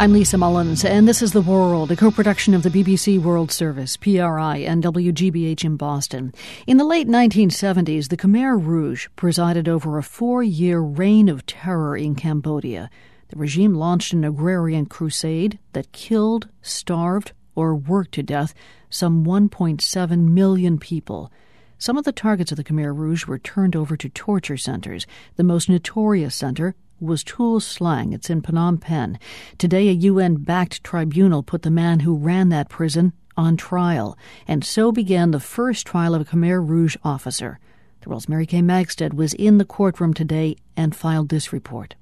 I'm Lisa Mullins, and this is The World, a co-production of the BBC World Service, PRI, and WGBH in Boston. In the late 1970s, the Khmer Rouge presided over a 4-year reign of terror in Cambodia. The regime launched an agrarian crusade that killed, starved, or worked to death some 1.7 million people. Some of the targets of the Khmer Rouge were turned over to torture centers. The most notorious center was Tuol Sleng. It's in Phnom Penh. Today, a UN-backed tribunal put the man who ran that prison on trial. And so began the first trial of a Khmer Rouge officer. The World's Mary Kay Magstead was in the courtroom today and filed this report.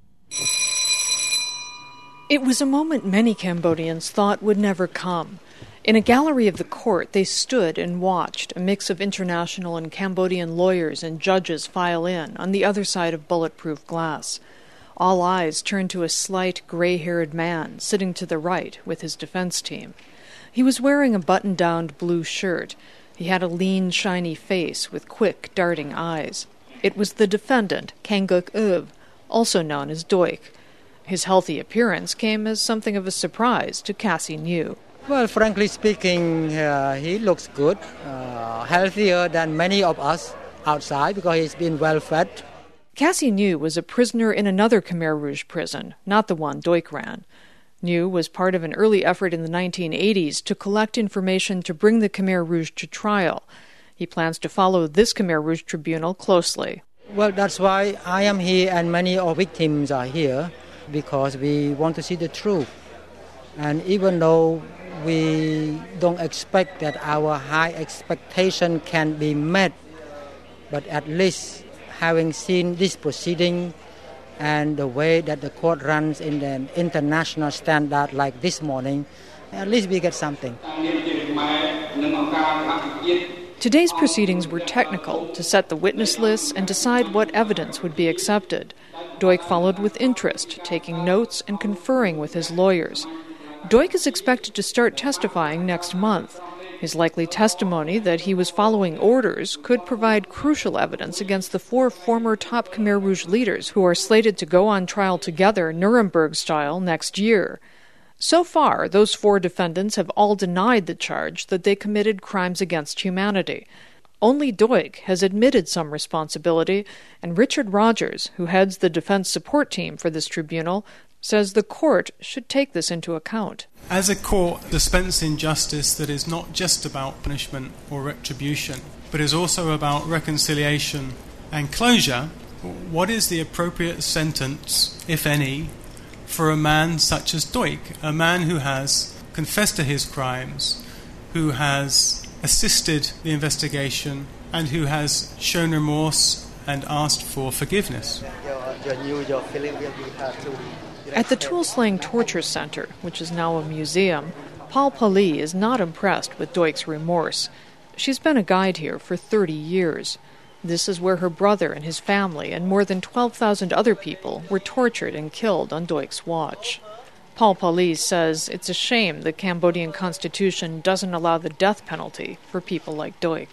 It was a moment many Cambodians thought would never come. In a gallery of the court, they stood and watched a mix of international and Cambodian lawyers and judges file in on the other side of bulletproof glass. All eyes turned to a slight, gray-haired man sitting to the right with his defense team. He was wearing a button-down blue shirt. He had a lean, shiny face with quick, darting eyes. It was the defendant, Kanguk Eub, also known as Doik. His healthy appearance came as something of a surprise to Cassie New. Well, frankly speaking, he looks good, healthier than many of us outside because he's been well-fed. Cassie New was a prisoner in another Khmer Rouge prison, not the one Doik ran. New was part of an early effort in the 1980s to collect information to bring the Khmer Rouge to trial. He plans to follow this Khmer Rouge tribunal closely. Well, that's why I am here and many of victims are here, because we want to see the truth. And even though we don't expect that our high expectation can be met, but at least having seen this proceeding and the way that the court runs in an international standard like this morning, at least we get something. Today's proceedings were technical to set the witness lists and decide what evidence would be accepted. Doik followed with interest, taking notes and conferring with his lawyers. Doik is expected to start testifying next month. His likely testimony that he was following orders could provide crucial evidence against the 4 former top Khmer Rouge leaders who are slated to go on trial together Nuremberg style next year. So far, those 4 defendants have all denied the charge that they committed crimes against humanity. Only Doik has admitted some responsibility, and Richard Rogers, who heads the defense support team for this tribunal, says the court should take this into account. As a court dispensing justice that is not just about punishment or retribution, but is also about reconciliation and closure, what is the appropriate sentence, if any, for a man such as Doik, a man who has confessed to his crimes, who has assisted the investigation, and who has shown remorse and asked for forgiveness? At the Tuol Sleng Torture Center, which is now a museum, Paul Pali is not impressed with Doik's remorse. She's been a guide here for 30 years. This is where her brother and his family and more than 12,000 other people were tortured and killed on Doik's watch. Paul Pali says it's a shame the Cambodian constitution doesn't allow the death penalty for people like Doik.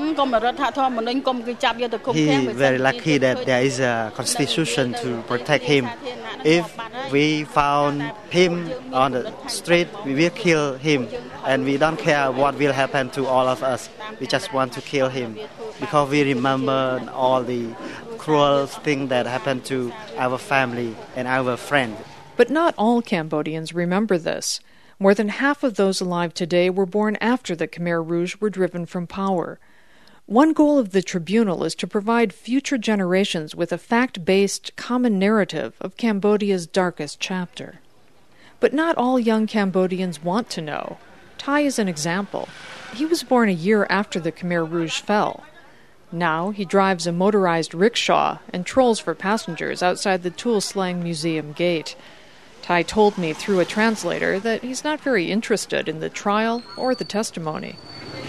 He's very lucky that there is a constitution to protect him. If we found him on the street, we will kill him. And we don't care what will happen to all of us. We just want to kill him because we remember all the cruel things that happened to our family and our friends. But not all Cambodians remember this. More than half of those alive today were born after the Khmer Rouge were driven from power. One goal of the tribunal is to provide future generations with a fact-based common narrative of Cambodia's darkest chapter. But not all young Cambodians want to know. Thai is an example. He was born a year after the Khmer Rouge fell. Now he drives a motorized rickshaw and trolls for passengers outside the Tuol Sleng Museum gate. Thai told me through a translator that he's not very interested in the trial or the testimony.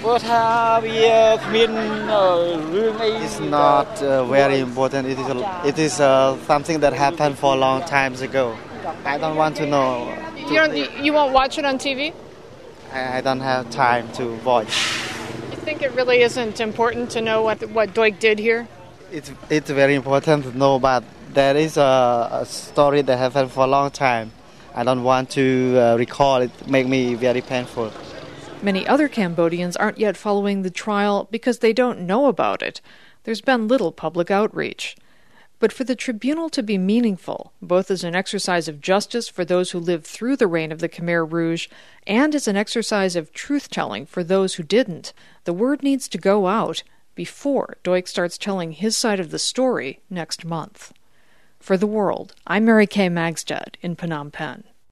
It's not very important. It is something that happened for a long time ago. I don't want to know. You won't watch it on TV? I don't have time to watch. You think it really isn't important to know what Doik did here? It's very important to know, but there is a story that happened for a long time. I don't want to recall it. Make me very painful. Many other Cambodians aren't yet following the trial because they don't know about it. There's been little public outreach. But for the tribunal to be meaningful, both as an exercise of justice for those who lived through the reign of the Khmer Rouge and as an exercise of truth-telling for those who didn't, the word needs to go out before Duch starts telling his side of the story next month. For The World, I'm Mary Kay Magstad in Phnom Penh.